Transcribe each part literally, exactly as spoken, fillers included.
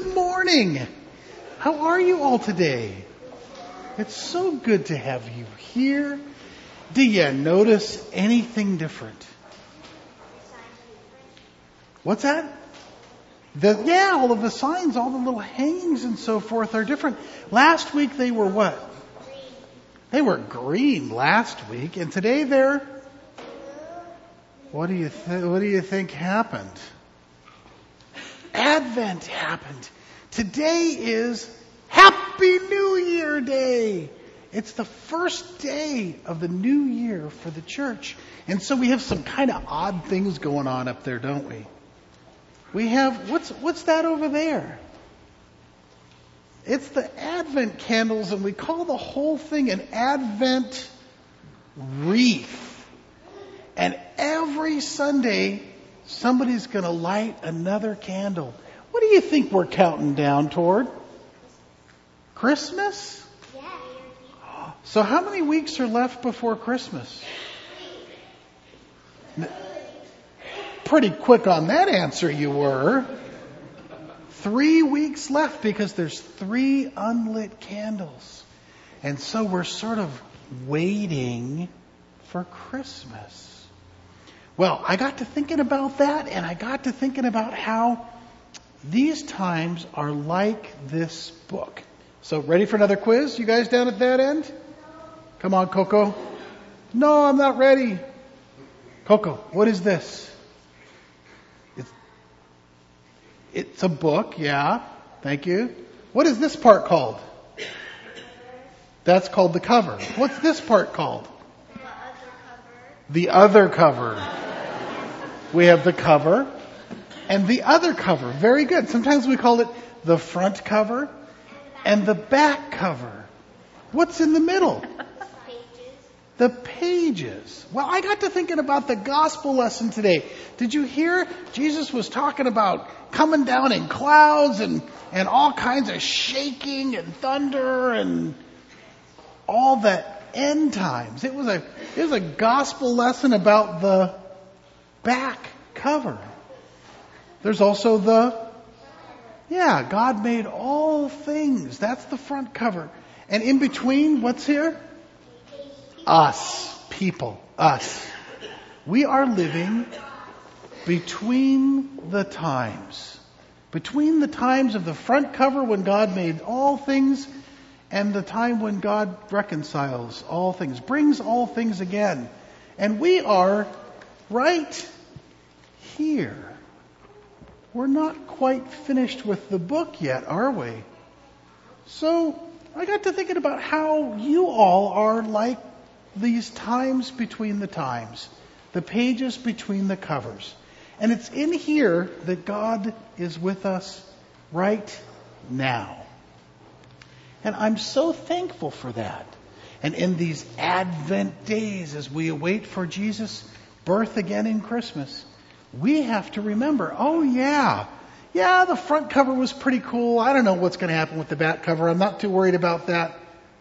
Good morning. How are you all today? It's so good to have you here. Do you notice anything different? What's that? The, yeah, all of the signs, all the little hangings and so forth are different. Last week they were what? They were green last week, and today they're. What do you th- What do you think happened? Advent happened. Today is Happy New Year Day. It's the first day of the new year for the church. And so we have some kind of odd things going on up there, don't we? We have, what's what's that over there? It's the Advent candles, and we call the whole thing an Advent wreath. And every Sunday, somebody's going to light another candle. What do you think we're counting down toward? Christmas? Yeah. So how many weeks are left before Christmas? Pretty quick on that answer you were. Three weeks left because there's three unlit candles. And so we're sort of waiting for Christmas. Well, I got to thinking about that, and I got to thinking about how these times are like this book. So, ready for another quiz? You guys down at that end? Come on, Coco. No, I'm not ready. Coco, what is this? It's, it's a book, yeah. Thank you. What is this part called? That's called the cover. What's this part called? The other cover. We have the cover and the other cover. Very good. Sometimes we call it the front cover and the back cover. What's in the middle? Pages. The pages. Well, I got to thinking about the gospel lesson today. Did you hear? Jesus was talking about coming down in clouds and, and all kinds of shaking and thunder and all the end times. It was a it was a gospel lesson about the back cover. There's also the yeah, God made all things. That's the front cover. And in between, what's here? Us, people, us. We are living between the times. Between the times of the front cover when God made all things and the time when God reconciles all things, brings all things again. And we are right here. We're not quite finished with the book yet, are we? So I got to thinking about how you all are like these times between the times, the pages between the covers. And it's in here that God is with us right now. And I'm so thankful for that. And in these Advent days, as we await for Jesus' birth again in Christmas, we have to remember, oh yeah, yeah, the front cover was pretty cool. I don't know what's going to happen with the back cover. I'm not too worried about that.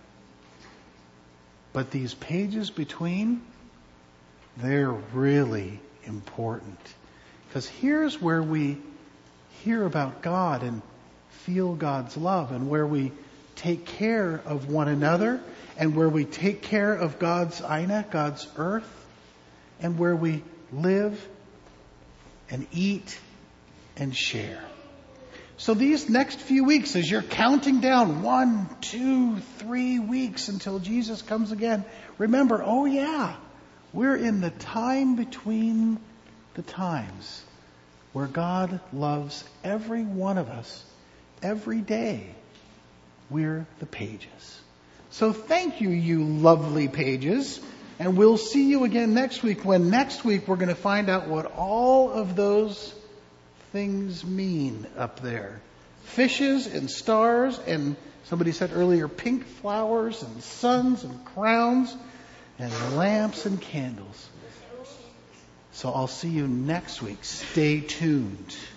But these pages between, they're really important. Because here's where we hear about God and feel God's love, and where we take care of one another, and where we take care of God's Aina, God's earth, and where we live and eat and share. So these next few weeks, as you're counting down one, two, three weeks until Jesus comes again, remember, oh yeah, we're in the time between the times where God loves every one of us every day. We're the pages. So thank you, you lovely pages. And we'll see you again next week, when next week we're going to find out what all of those things mean up there. Fishes and stars, and somebody said earlier, pink flowers and suns and crowns and lamps and candles. So I'll see you next week. Stay tuned.